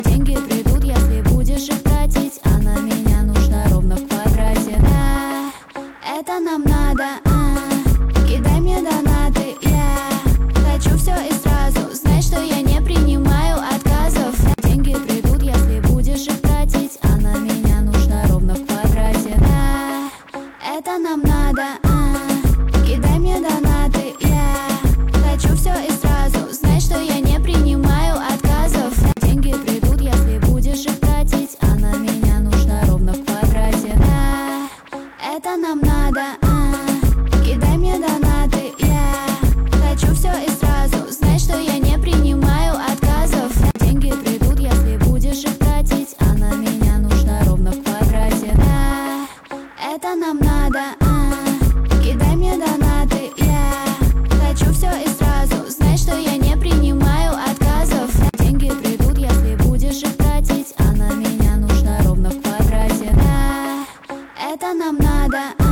Деньги придут, если будешь их тратить, а на меня нужно ровно в квадрате. Да, это нам надо, кидай мне донаты. Я хочу все и сразу, знай, что я не принимаю отказов. Деньги придут, если будешь их тратить, а на меня нужно ровно в квадрате. Да, это нам надо, кидай мне донаты. Я хочу все и сразу, знай, что я не принимаю отказов. Деньги придут, если будешь их тратить, а на меня нужно ровно в квадрате. Да, это нам надо, кидай мне донаты. Я хочу все и сразу, знай, что я не принимаю отказов. Деньги придут, если будешь их тратить, а на меня нужно ровно в квадрате. Да, это нам надо, кидай мне донаты. Я хочу все и сразу, знай, что я не принимаю отказов. Деньги придут, если будешь их тратить, а на меня нужно ровно в квадрате. Да, это нам надо.